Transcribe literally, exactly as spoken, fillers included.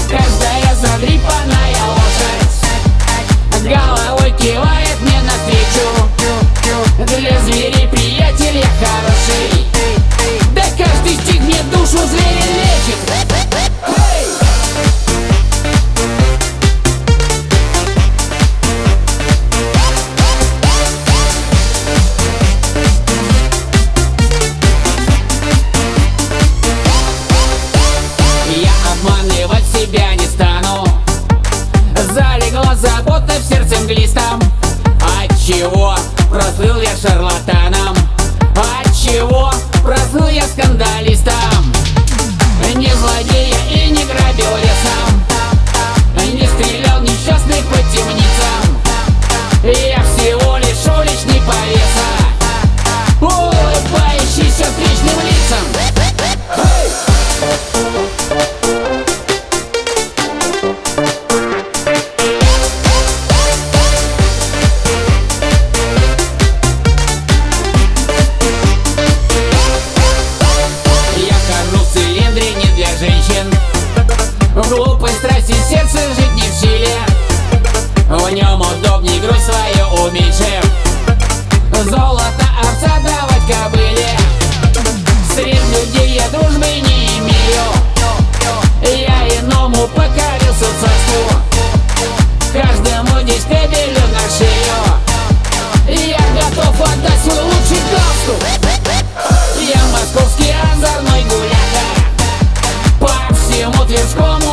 Каждая задрипанная лошадь головой кивает мне навстречу. Для зверей приятель я хороший, да каждый стих мне душу зверя лечит. Hey! Я обманывать себя не стану, залегла забота в сердце мглистом. Отчего прослыл я шарлатаном? Отчего прослыл я скандалистом? Не злодея и не грабил лесом, не стрелял несчастных по темницам. Я всего лишь уличный повеса, улыбающийся встречным лицам. Hey! В глупой страсти сердце жить не в силе, в нем удобней грудь свою уменьшив. Золото овца давать кобыле, среди людей я дружбы не имею. Я иному покорился царству, каждому здесь кабелю на шею. Я готов отдать свой лучший галстук. Я московский озорной гуляка, по всему Тверскому